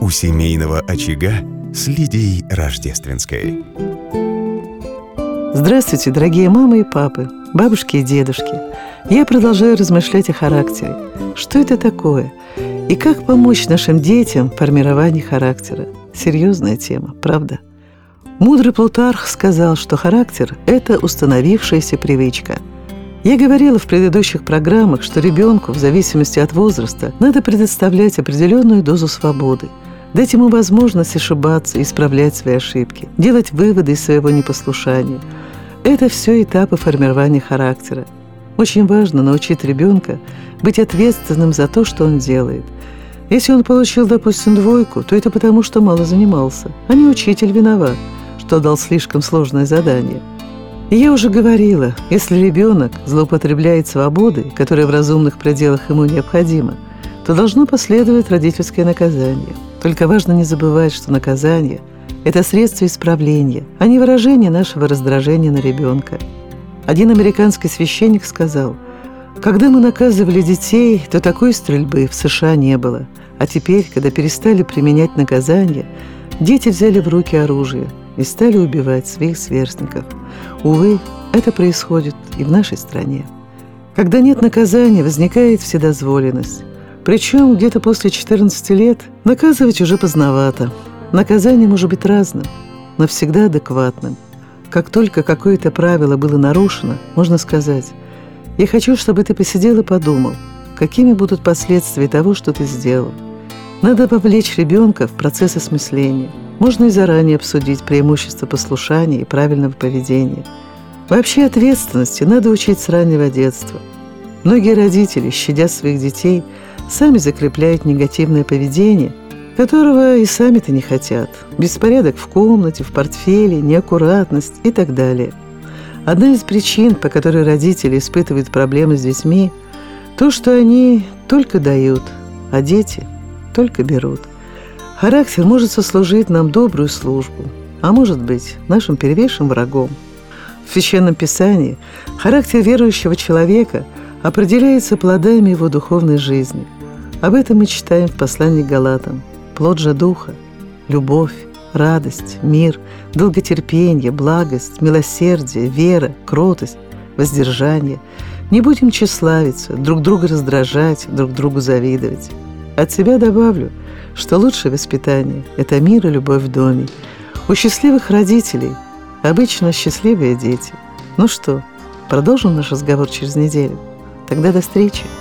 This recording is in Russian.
У семейного очага с Лидией Рождественской. Здравствуйте, дорогие мамы и папы, бабушки и дедушки. Я продолжаю размышлять о характере. Что это такое? И как помочь нашим детям в формировании характера? Серьезная тема, правда? Мудрый Плутарх сказал, что характер – это установившаяся привычка. Я говорила в предыдущих программах, что ребенку, в зависимости от возраста, надо предоставлять определенную дозу свободы, дать ему возможность ошибаться, исправлять свои ошибки, делать выводы из своего непослушания. Это все этапы формирования характера. Очень важно научить ребенка быть ответственным за то, что он делает. Если он получил, допустим, 2, то это потому, что мало занимался, а не учитель виноват, что дал слишком сложное задание. И я уже говорила, если ребенок злоупотребляет свободой, которая в разумных пределах ему необходима, то должно последовать родительское наказание. Только важно не забывать, что наказание – это средство исправления, а не выражение нашего раздражения на ребенка. Один американский священник сказал: «Когда мы наказывали детей, то такой стрельбы в США не было. А теперь, когда перестали применять наказание, дети взяли в руки оружие и стали убивать своих сверстников». Увы, это происходит и в нашей стране. Когда нет наказания, возникает вседозволенность. Причем где-то после 14 лет наказывать уже поздновато. Наказание может быть разным, но всегда адекватным. Как только какое-то правило было нарушено, можно сказать: «Я хочу, чтобы ты посидел и подумал, какими будут последствия того, что ты сделал». Надо вовлечь ребенка в процесс осмысления. Можно и заранее обсудить преимущества послушания и правильного поведения. Вообще ответственности надо учить с раннего детства. Многие родители, щадя своих детей, сами закрепляют негативное поведение, которого и сами-то не хотят. Беспорядок в комнате, в портфеле, неаккуратность и так далее. Одна из причин, по которой родители испытывают проблемы с детьми, то, что они только дают, а дети только берут. Характер может сослужить нам добрую службу, а может быть нашим первейшим врагом. В Священном Писании характер верующего человека определяется плодами его духовной жизни. Об этом мы читаем в послании к Галатам. Плод же Духа – любовь, радость, мир, долготерпение, благость, милосердие, вера, кротость, воздержание. Не будем тщеславиться, друг друга раздражать, друг другу завидовать. От себя добавлю, что лучшее воспитание – это мир и любовь в доме. У счастливых родителей обычно счастливые дети. Ну что, продолжим наш разговор через неделю? Тогда до встречи!